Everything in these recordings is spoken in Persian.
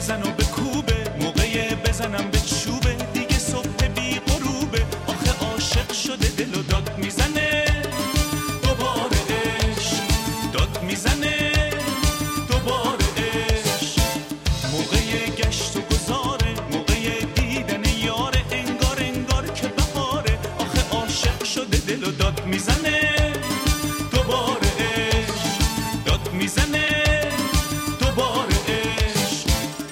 بزن و بکوبه، موقع بزنم به چوبه، دیگه صبح بی غروبه. آخه عاشق شده دل و داد میزنه، دوباره عشق داد میزنه، دوباره عشق. موقع گشت و گذاره، موقع دیدن یاره، انگار انگار که بهاره. آخه عاشق شده دل و داد میزنه، دوباره عشق داد میزنه، دوباره عشق.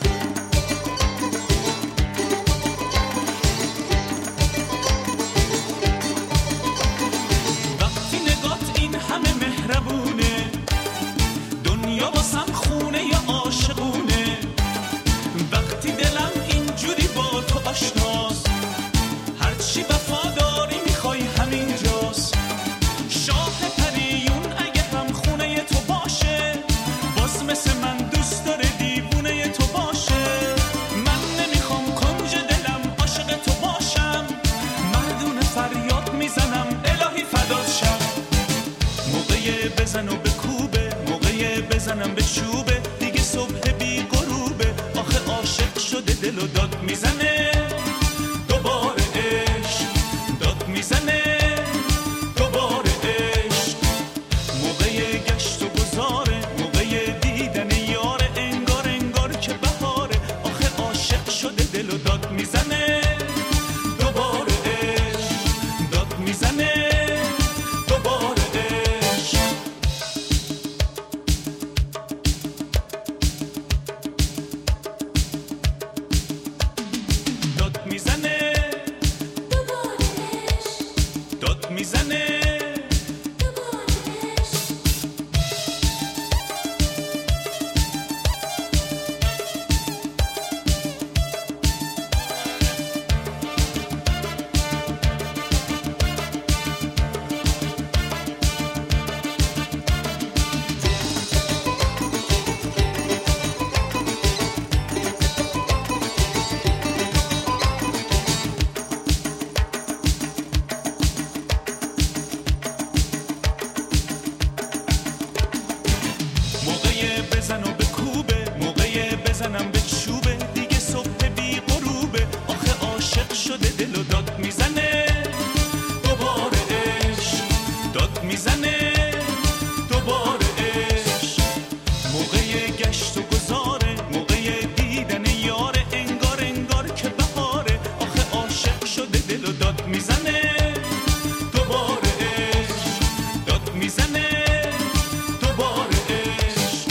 وقتی نگات این همه مهربونه، دنیا واسم خونه ی عاشقونه. وقتی دلم اینجوری با تو آشناست، هرچی وفاداری میخوای همینجاست. شاه پریون اگه هم خونه تو باشه، باز مثل من دوست داره دیوونه تو باشه. من نمیخوام کنج دلم عاشق تو باشم، مردونه فریاد میزنم الهی فدات شم. موقع بزن و بکوبه، موقع بزنم به چوبه، دیگه صبح بی غروبه. آخه عاشق شده دل و داد میزنه، دوباره عشق داد میزنه، دوباره عشق. موقع گشت و گذاره، موقع دیدن یاره، انگار انگار که بهاره. آخه عاشق شده دل و داد میزنه، دوباره عشق داد میزنه، دوباره عشق. داد میزنه، داد میزنه، بزن و بکوبه، موقع بزنم به چوبه، دیگه صبح بی غروبه. آخه عاشق شده دل و داد میزنه، دوباره عشق داد میزنه، دوباره عشق. موقع گشت و گذاره، موقع دیدن یاره، انگار انگار که بهاره. آخه عاشق شده دل و داد میزنه، دوباره عشق داد میزنه، دوباره عشق.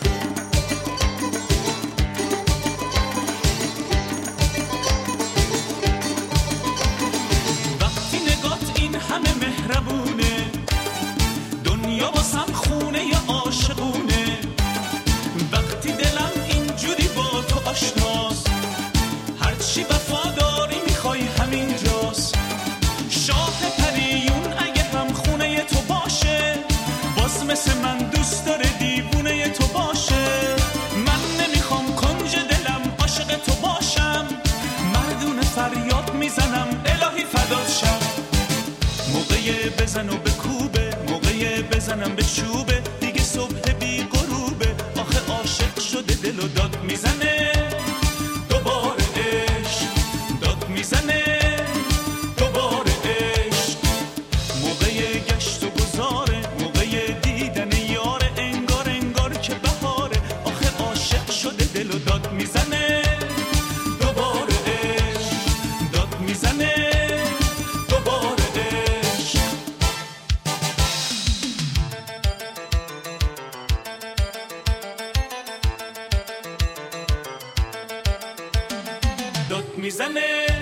وقتی نگات این همه مهربونه، دنیا واسم خونه ی عاشقونه. وقتی دلم اینجوری با تو آشناست، هرچی وفاداری میخوای همینجاست. شاه پریون اگه هم خونه ی تو باشه، باز مثل من دوست داره دیوونه ی تو باشه. من نمیخوام کنج دلم عاشق تو باشم، مردونه فریاد میزنم الهی فدات شم. موقع بزن و بکوبه، موقع بزنم به چوبه، دیگه صبح بی غروبه. آخه عاشق شده دل و داد میزنه، دوباره عشق داد میزنه، دوباره عشق. موقع گشت و گذاره، موقع دیدن یاره، انگار انگار که بهاره. آخه عاشق شده دل و داد میزنه، دوباره عشق داد میزنه، دوباره عشق. داد میزنه،